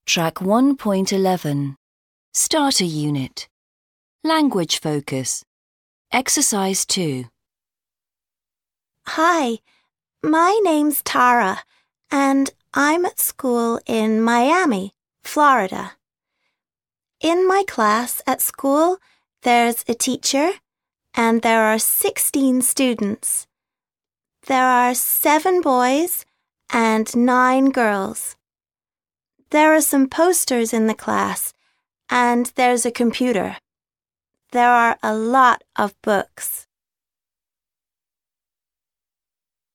Track 1.11 Starter Unit Language Focus Exercise 2 Hi, my name's Tara, and I'm at school in Miami, Florida. In my class at school, there's a teacher, and there are 16 students. There are 7 boys and 9 girls. There are some posters in the class, and there's a computer. There are a lot of books.